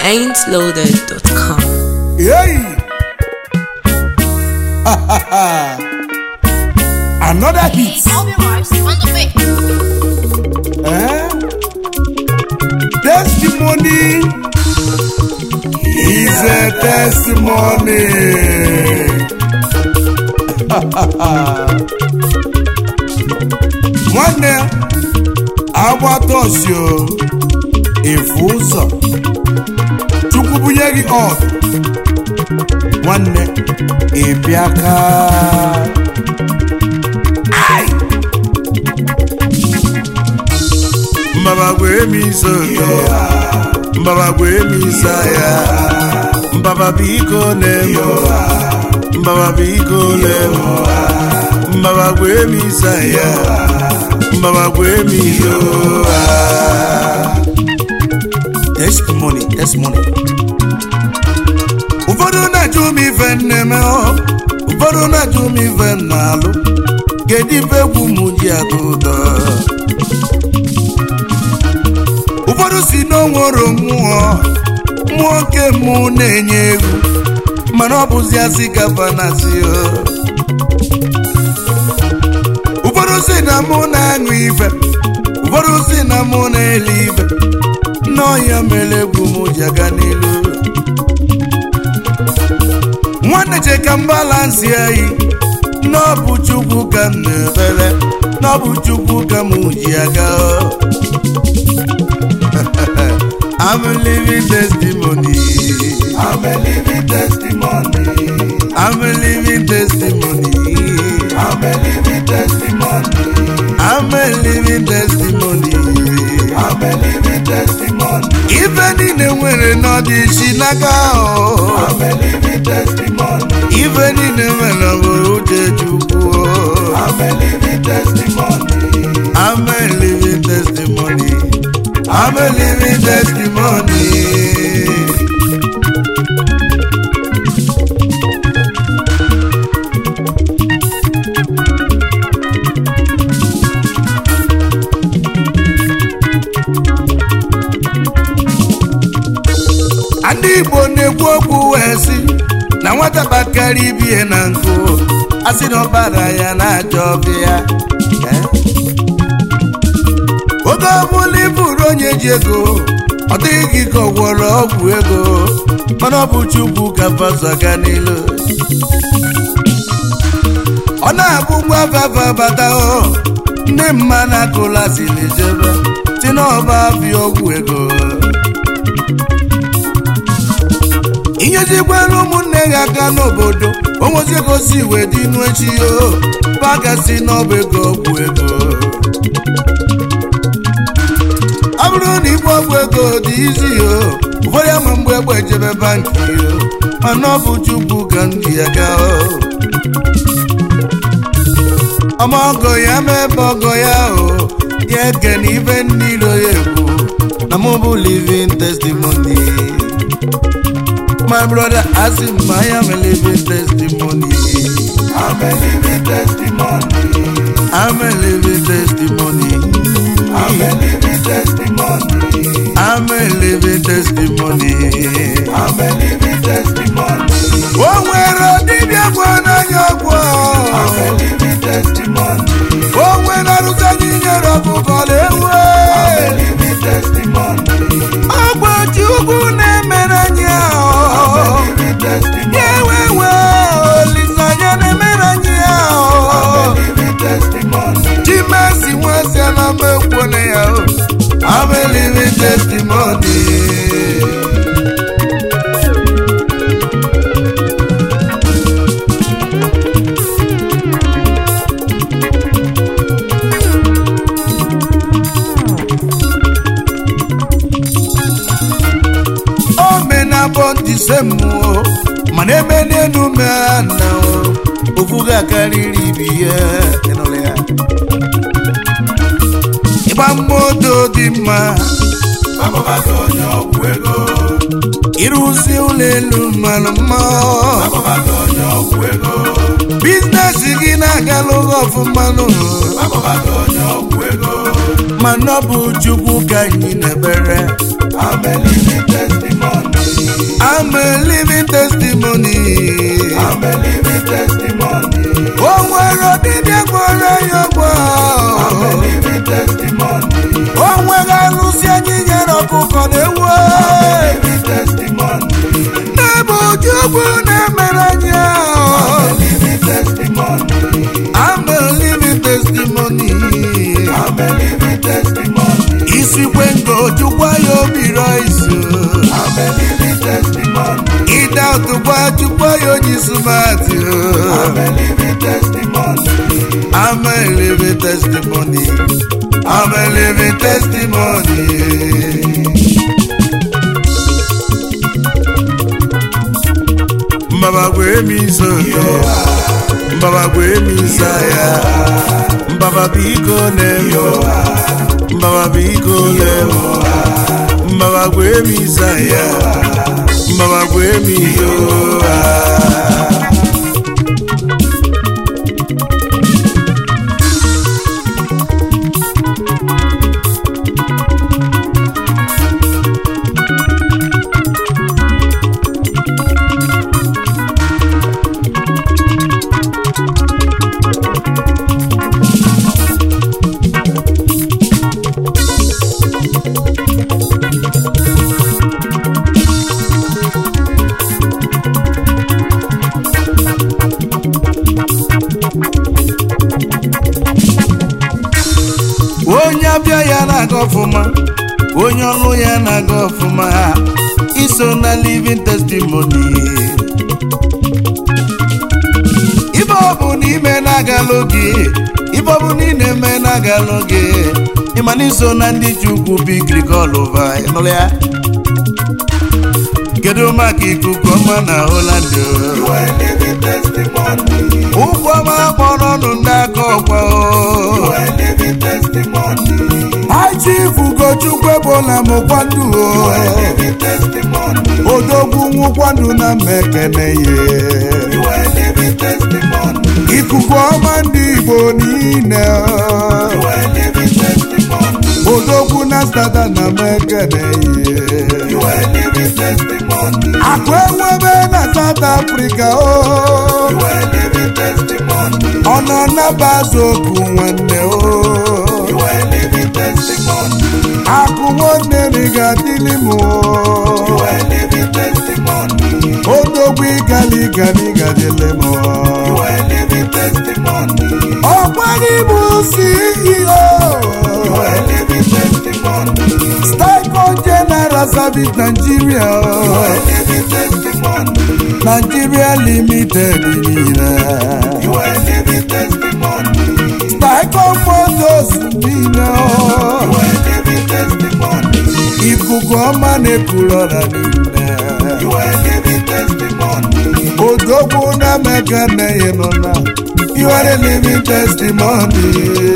ain'tloaded.com. Hey! Another hit. All your vibes on the way. Testimony is a testimony. Nwanne agbata osio efu ụzọ Chukwu bunye gị ọdụ nwanne ịbịaka Mbaba gwe miso ya Mbaba gwe misa ya Mbaba biko nemo Mbaba biko nemo Mbaba gwe misa ya Mbaba gwe miso Testimony Ụfọdụ na-ajụ m ife nneme ụfọdụ na-ajụ m ife nnalụ kedu ife egwu m ji atọ ụtọ ụfọdụ si n'onwere mmụọ nke mụ na-enye egwu mana ọ bụzi asị gafanasi ụfọdụ si na mụ na-aṅụ ife ụfọdụ si na mụ na-ele ife n'ọhịa mere egwu m ji aga n'ilu nwanne cheka m balansị anyị n'ọbụ Chukwu ka m na-ebere n'ọbụ Chukwu ka m ji aga I'm a living testimony. I'm a living testimony. I'm a living testimony. I'm a living testimony. I'm a living testimony. I'm a living testimony. Even in the winter, not the Shinaka. I'm a living testimony. Even in the winter, I'm a living testimony. I'm a living testimony. I'm a living testimony. Ndị Igbo na-ekwu okwu wee sị na nwata bakari bie na nkụ asị na ọbara ya na-aja ọbịa oge ọbụla ịbụrụ onye ji ego ọ dịghị gị ka ọ gwọrọ ọgwụ ego mana ọ bụ Chukwu ka bazaga n'ilu ọ na-abụ mgbafafa bata ndị mma na-akụla si n'ejebe si n'ọba afịa ọgwụ ego inyezikwere ụmụnne gị aka n'obodo onwezi ego si wee dị n'echi bagasi n'ọba ego ọgwụ ego ọ bụrụ na igwe ọgwụ ego dị izi ụfọdụ ama mgbe egbe ejebe banki mana ọ bụ Chukwu ka ndị ya gaa ọma ọgọ ya ma ebe ọgọ ya ya eke na ibe niile ya egwu na mụ bụ living testimony. My brother Asim, I am a living testimony. I'm a living testimony. I'm a living testimony. I'm a living testimony. I'm a living testimony. I'm a living testimony. Oh, where are the people? I'm a living testimony. Oh, when I was a junior of I'm a living testimony. Oh, but you go name I'm a living testimony. Yeah, well, listen, you're the man. I'm a living testimony. Jimmy was I'm a living testimony. Oh, men about the same war. Man, a man in no man now. Ufuga carry and all Moto di ma Ababato nyokwego Irusi ulelu malama Ababato nyokwego Business igina galo of manu Ababato nyokwego Manobu Chukwu kanyi nebere I'm a living testimony. I'm a living testimony. I'm a living testimony. Oh, where are the I'm a living testimony. oh, where are Lucia Gigero for the world? Living testimony. Never you never I'm a living testimony. I'm a living testimony. I'm a living testimony. Isi wengo chukwa yo biroisu. I'm a living testimony. Ida utukwa chukwa yo jisumati. I'm a living testimony. I'm a living testimony. I'm a living testimony. Mbaba kwe misoke, mbaba kwe misaya, mbaba biko lemo, mbaba biko lemo, mbaba kwe misaya, mbaba kwe miyoa. Onye abịa ya na-aga ọfụma, onye ọlụ ya na-aga ọfụma, iso na living testimony. Ibe ọ bụ n'ime na-agala oge, ibe ọ bụ n'ime eme na-agala oge, ịma na iso na ndị Chukwu bigri kọlụva, ịnụrụ ya. Kedu maka ikuku ọma na Holland? You are a living testimony. Ụkwụ ọma kpọrọ ọnụ ndị aka ọkwa. You are a living testimony. Chief Ugochukwu ebola mụkwandu. You are a living testimony. Odogwu nwụkwandu na mmekene ye. You are a living testimony. Ikuku ọma ndị Igbo niile. You are a living testimony. Odogwu na stada na mmekene ye. You are a living testimony. Akụ enwebe na South Africa. You are a living testimony. Ọ nọ na Bazoku nwanne. You are a living testimony. Akụ nwanne riga dilimu. You are a living testimony. Odogwu igali gadilemu. You are a living testimony. Ọkwari bụ CEO. You are a living testimony. Style General Service Nigeria. You are a living testimony. Nigeria Limited niile. You are a living testimony. Style Motors niile. You are a living testimony. Ikuku ọma na-ekuru ọra niile. You are a living testimony. Odogwu na mekene ye nọ na. You are a living testimony.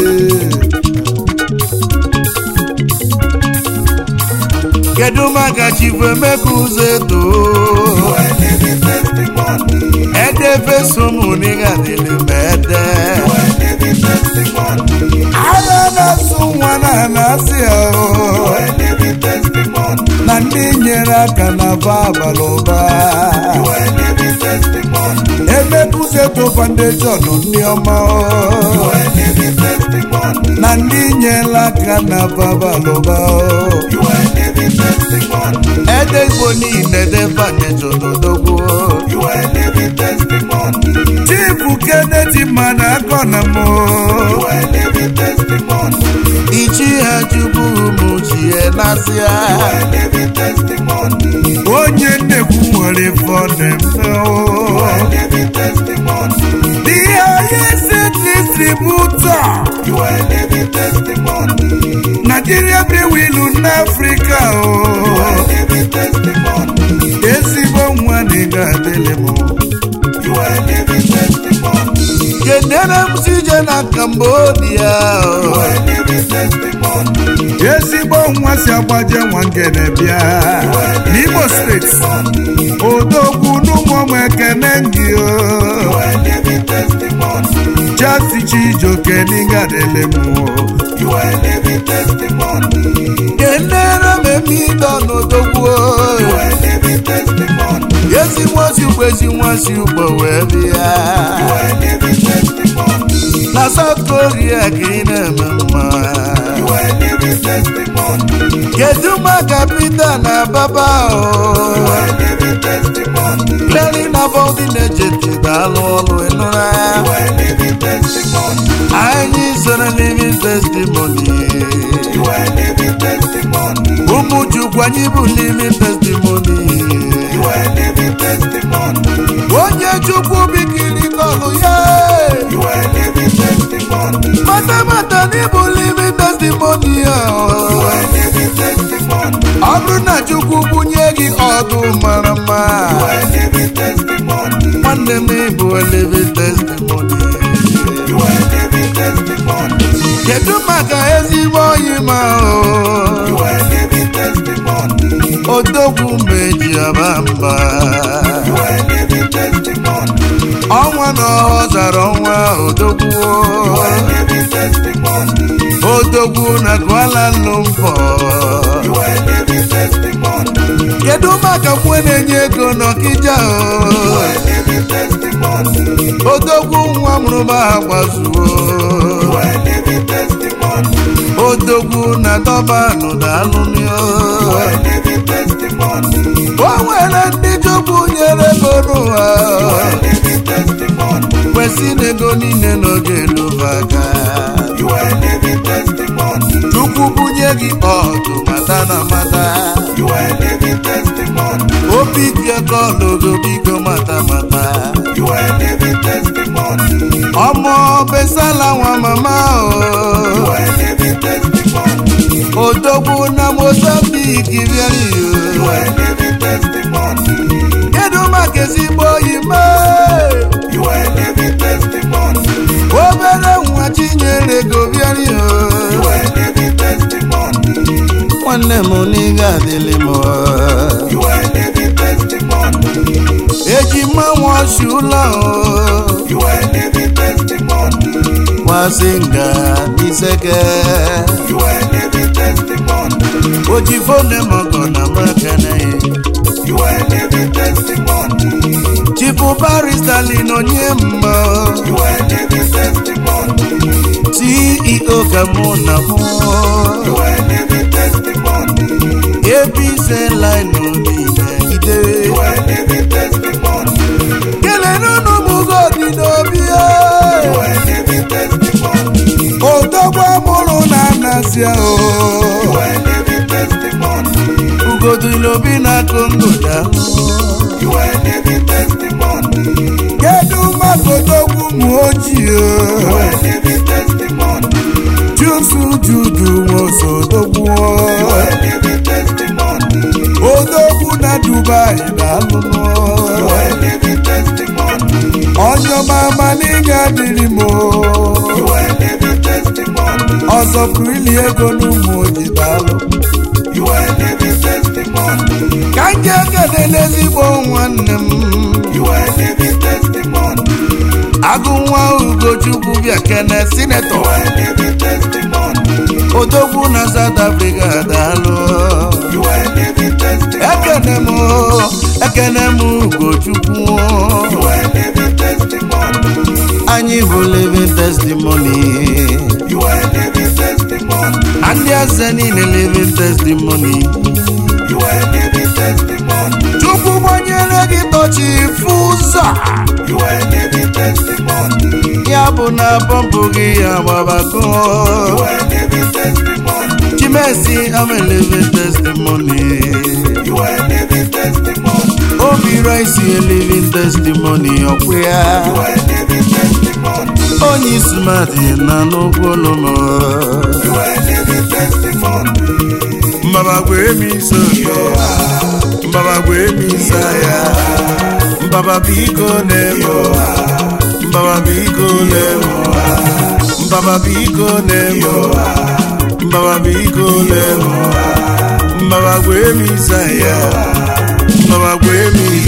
Kedu maka Chief Emeka Uzeto? You are a living testimony. Ede fesumu niga dili mede. You are a living testimony. Ana na-asụ nwa na na-asị You are a living testimony. na ndị nyere aka na abalị ụba. You are a living testimony. Emeka Uzeto Foundation ndị ọma. You are a living testimony. Na ndị nyere aka na abalị ụba. You are a living testimony. Ede Igbo niile de Foundation odogwu. You are a living testimony. Chief Kennedy mana akọ na mụ. You are a living testimony. Ichi ha Chukwu mụ chie nasịa. You are a living testimony. Onye nnekwu nwere fọdụ You are a living testimony. The highest distributor. You are a living testimony. Nigeria brewilu n'Africa. You are a living testimony. Ezigbo nwa n'ịga adịlị mụ. You are a living testimony. Kedere m sije na Cambodia. You are a living testimony. Ezigbo nwa si agbaje nwa ngene bịa. N'Imo State. Odogwu n'ụmụ ekene ngị. You are a living testimony. Just Chijoke n'ịga adịlị mụ. You are a living testimony. Kedere m emi dọ n'odogwu. You are a living testimony. ezi nwa si ugbo wee bịa na South Korea ka ị na-eme mma kedu maka Peter na Baba clearly na body na-ejeti daalụ ọlụ ịnụra anyị soro living testimony ụmụ Chukwu anyị bụ living testimony onye Chukwu bikiri kọlụ ya mata n'ịbụ living testimony ọ bụrụ na Chukwu bunye gị ọdụ mara mma nwanne m ịbụ living testimony kedu maka ezigbo oyi ma odogwu meji aba mba ọnwa na ọzara ọnwa odogwu na Kuala Lumpur kedu maka mwe na-enye ego n'Ọkịja odogwu nwa mụrụ ma agbazuo odogwu na Dọbanụ daalụmio o nwere ndị Chukwu nyere ego n'ụwa kwesị n'ego niile n'oge lụbaka Chukwu bunye gị ọdụ mata na mata obi kekọ n'ogo biko mata ọmọ besala nwa mama odogwu na Mozambique bịara kedu maka ezigbo oyime obere nwa Chinyere ego bịara nwanne m n'iga adịlị m eji mmanwụ ọchị ụlọ Wazinga Iseke Ojifone Mogo na Makane Chifu Barrister Lino Nyemma CEO Kamuna ABC Line Ide Keleno no Mugodi Dobia Odogwa mụrụ na Nasia Ugodu ilobi na Kongoda kedu maka odogwu ụmụ ojii Jusu Judu nwoso odogwu na Dubai daalụnụ onye mama n'ịga dịrị m ọzọ pụrụ ego n'ụmụ ojii daalụ ka nke ekele n'ezigbo nwanne m agụ nwa Ugochukwu bịa kene sinetọ odogwu na South Africa daalụ ekene m Ugochukwu anyị bụ living testimony ndị eze niile living testimony Chukwu gbanyere gị tọchi fụza ya bụ na pọmpụ gị ya gbabago Chimesi I'm a living testimony Obi Rice a living testimony ọkwụya onye smart na n'okpolomo Mbaba gwemi soyo Mbaba gwemi saya Mbaba biko nemo Mbaba biko nemo Mbaba biko nemo Mbaba biko nemo Mbaba gwemi saya Mbaba gwemi